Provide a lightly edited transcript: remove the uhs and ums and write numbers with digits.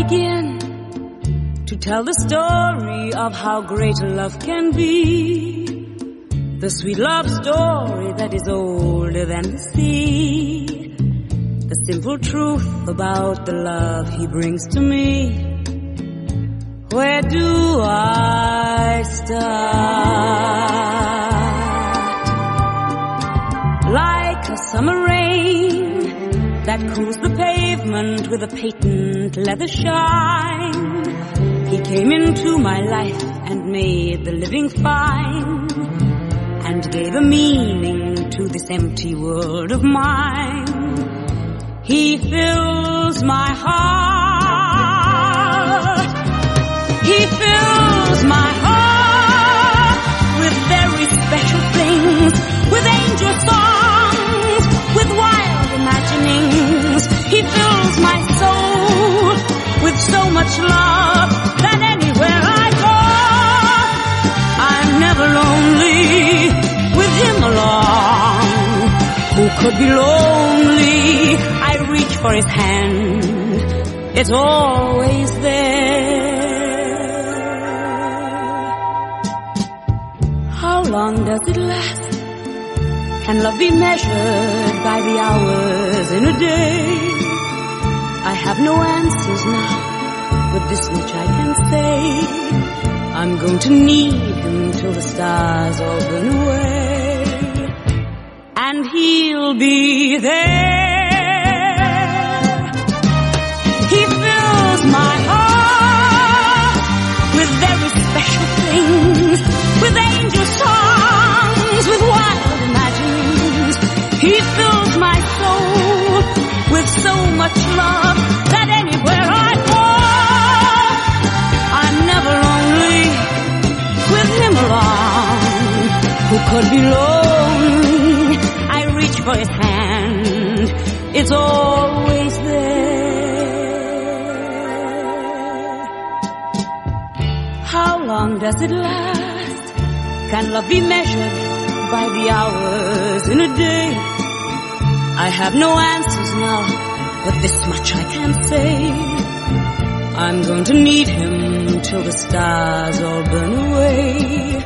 begin to tell the story of how great love can be. The sweet love story that is older than the sea. The simple truth about the love he brings to me. Where do I start? Like a summer rain that cools the pavement with a patent leather shine. He came into my life and made the living fine, and gave a meaning to this empty world of mine. He fills my heart. He fills my heart with very special things, with angel songs, with wild imaginings. He fills my soul with so much love that anywhere I go, I'm never lonely with him along. Who could be lonely? I reach for his hand, it's always there. How long does it last? Can love be measured by the hours in a day? I have no answers now, but this much I can say. I'm going to need him till the stars all burn away, and he'll be there. He fills my heart with very special things, with angel songs, with wild imaginings. He fills my soul with so much love that anywhere I go, I'm never lonely with him along. Who could be lonely? I reach for his hand, it's always there. How long does it last? Can love be measured by the hours in a day? I have no answers now, but this much I can say. I'm going to need him till the stars all burn away,